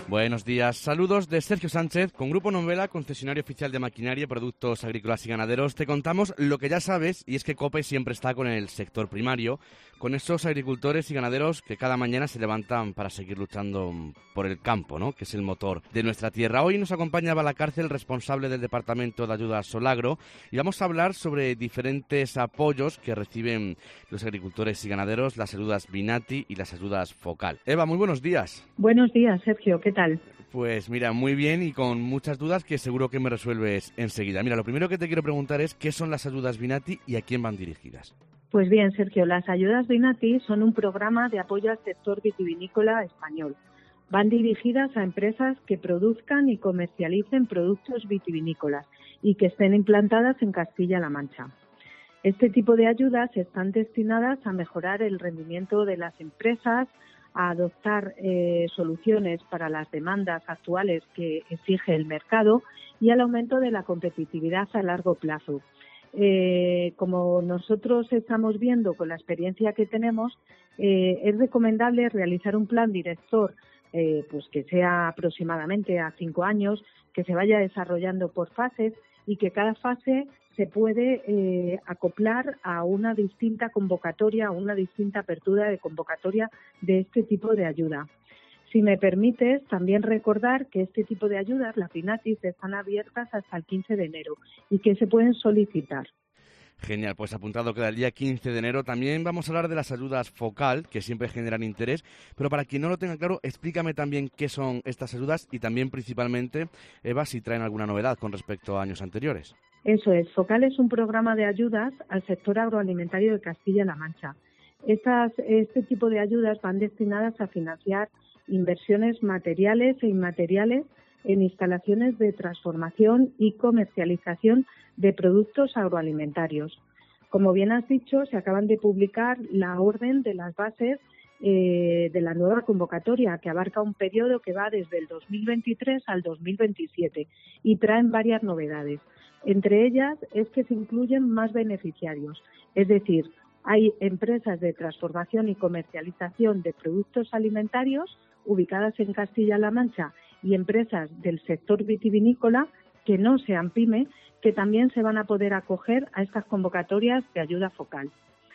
Buenos días, saludos de Sergio Sánchez, con Grupo Novela, concesionario oficial de maquinaria y productos agrícolas y ganaderos. Te contamos lo que ya sabes, y es que COPE siempre está con el sector primario, con esos agricultores y ganaderos que cada mañana se levantan para seguir luchando por el campo, ¿no?, que es el motor de nuestra tierra. Hoy nos acompaña Valacárcel, responsable del Departamento de Ayuda Solagro, y vamos a hablar sobre diferentes apoyos que reciben los agricultores y ganaderos, las ayudas Vinati y las ayudas Focal. Eva, muy buenos días. Buenos días, Sergio, ¿qué tal? Pues mira, muy bien y con muchas dudas que seguro que me resuelves enseguida. Mira, lo primero que te quiero preguntar es ¿qué son las ayudas Vinati y a quién van dirigidas? Pues bien, Sergio, las ayudas Vinati son un programa de apoyo al sector vitivinícola español. Van dirigidas a empresas que produzcan y comercialicen productos vitivinícolas y que estén implantadas en Castilla-La Mancha. Este tipo de ayudas están destinadas a mejorar el rendimiento de las empresas, a adoptar soluciones para las demandas actuales que exige el mercado y al aumento de la competitividad a largo plazo. Como nosotros estamos viendo con la experiencia que tenemos, es recomendable realizar un plan director pues que sea aproximadamente a 5 años, que se vaya desarrollando por fases y que cada fase se puede acoplar a una distinta convocatoria, a una distinta apertura de convocatoria de este tipo de ayuda. Si me permites, también recordar que este tipo de ayudas, las Vinatis, están abiertas hasta el 15 de enero y que se pueden solicitar. Genial, pues apuntado queda el día 15 de enero. También vamos a hablar de las ayudas Focal, que siempre generan interés, pero para quien no lo tenga claro, explícame también qué son estas ayudas y también principalmente, Eva, si traen alguna novedad con respecto a años anteriores. Eso es, Focal es un programa de ayudas al sector agroalimentario de Castilla-La Mancha. Este tipo de ayudas van destinadas a financiar inversiones materiales e inmateriales en instalaciones de transformación y comercialización de productos agroalimentarios. Como bien has dicho, se acaban de publicar la orden de las bases de la nueva convocatoria, que abarca un periodo que va desde el 2023 al 2027 y traen varias novedades. Entre ellas es que se incluyen más beneficiarios, es decir, hay empresas de transformación y comercialización de productos alimentarios ubicadas en Castilla-La Mancha y empresas del sector vitivinícola que no sean pyme, que también se van a poder acoger a estas convocatorias de ayuda Focal.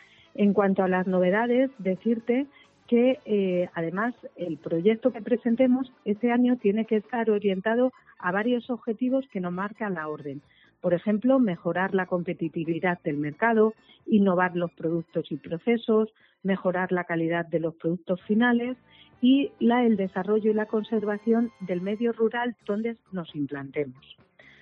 En cuanto a las novedades, decirte que además el proyecto que presentemos este año tiene que estar orientado a varios objetivos que nos marca la orden. Por ejemplo, mejorar la competitividad del mercado, innovar los productos y procesos, mejorar la calidad de los productos finales y el desarrollo y la conservación del medio rural donde nos implantemos.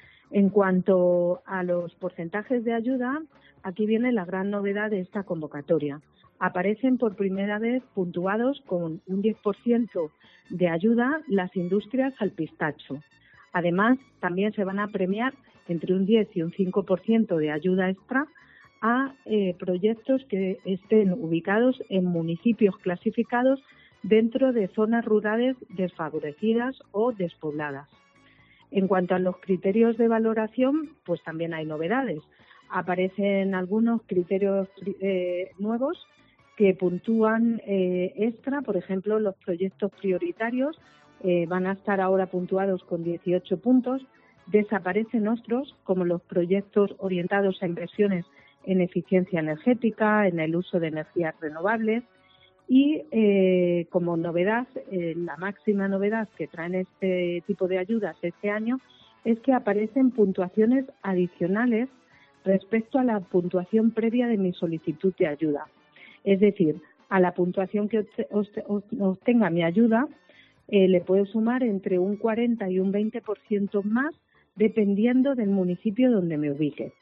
En cuanto a los porcentajes de ayuda, aquí viene la gran novedad de esta convocatoria. Aparecen por primera vez puntuados con un 10% de ayuda las industrias al pistacho. Además, también se van a premiar entre un 10 y un 5% de ayuda extra a proyectos que estén ubicados en municipios clasificados dentro de zonas rurales desfavorecidas o despobladas. En cuanto a los criterios de valoración, pues también hay novedades. Aparecen algunos criterios nuevos que puntúan extra, por ejemplo, los proyectos prioritarios van a estar ahora puntuados con 18 puntos. Desaparecen otros, como los proyectos orientados a inversiones en eficiencia energética, en el uso de energías renovables y como novedad, la máxima novedad que traen este tipo de ayudas este año es que aparecen puntuaciones adicionales respecto a la puntuación previa de mi solicitud de ayuda. Es decir, a la puntuación que obtenga mi ayuda le puedo sumar entre un 40 y un 20% más dependiendo del municipio donde me ubique.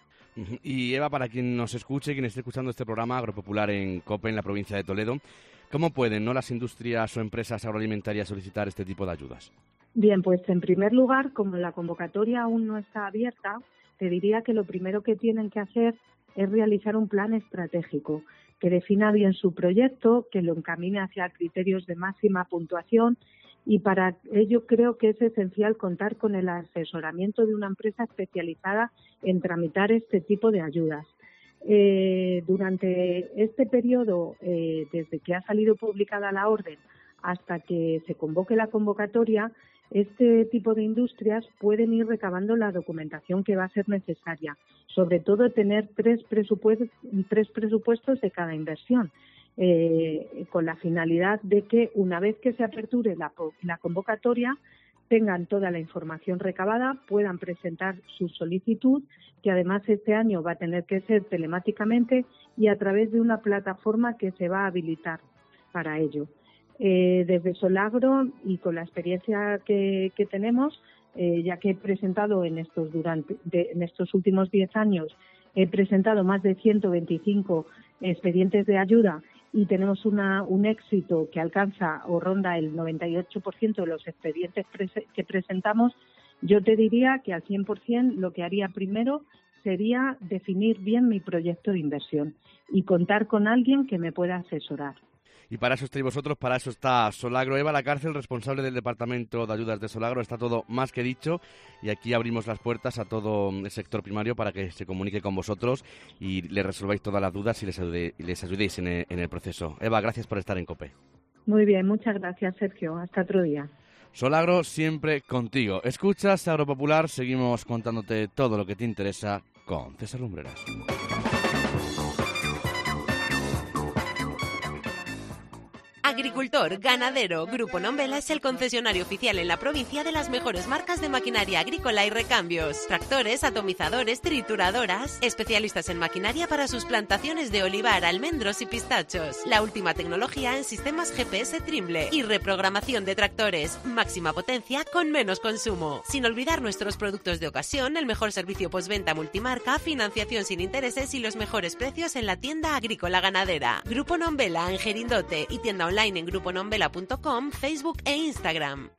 Y Eva, para quien nos escuche, quien esté escuchando este programa agropopular en COPE, en la provincia de Toledo, ¿cómo pueden las industrias o empresas agroalimentarias solicitar este tipo de ayudas? Bien, pues en primer lugar, como la convocatoria aún no está abierta, te diría que lo primero que tienen que hacer es realizar un plan estratégico que defina bien su proyecto, que lo encamine hacia criterios de máxima puntuación y para ello creo que es esencial contar con el asesoramiento de una empresa especializada en tramitar este tipo de ayudas. Durante este periodo, desde que ha salido publicada la orden hasta que se convoque la convocatoria, este tipo de industrias pueden ir recabando la documentación que va a ser necesaria, sobre todo tener tres presupuestos de cada inversión, con la finalidad de que una vez que se aperture la convocatoria tengan toda la información recabada, puedan presentar su solicitud, que además este año va a tener que ser telemáticamente y a través de una plataforma que se va a habilitar para ello. Desde Solagro y con la experiencia que tenemos, ya que he presentado en estos últimos 10 años, he presentado más de 125 expedientes de ayuda y tenemos un éxito que alcanza o ronda el 98% de los expedientes que presentamos, yo te diría que al 100% lo que haría primero sería definir bien mi proyecto de inversión y contar con alguien que me pueda asesorar. Y para eso estáis vosotros, para eso está Solagro. Eva Lacárcel, responsable del Departamento de Ayudas de Solagro, está todo más que dicho y aquí abrimos las puertas a todo el sector primario para que se comunique con vosotros y le resolváis todas las dudas y les ayudéis en el proceso. Eva, gracias por estar en COPE. Muy bien, muchas gracias, Sergio. Hasta otro día. Solagro siempre contigo. Escuchas Agropopular, seguimos contándote todo lo que te interesa con César Lumbreras. Agricultor, ganadero, Grupo Nombela es el concesionario oficial en la provincia de las mejores marcas de maquinaria agrícola y recambios. Tractores, atomizadores, trituradoras, especialistas en maquinaria para sus plantaciones de olivar, almendros y pistachos. La última tecnología en sistemas GPS Trimble y reprogramación de tractores. Máxima potencia con menos consumo. Sin olvidar nuestros productos de ocasión, el mejor servicio postventa multimarca, financiación sin intereses y los mejores precios en la tienda agrícola ganadera. Grupo Nombela en Gerindote y tienda online en gruponombela.com, Facebook e Instagram.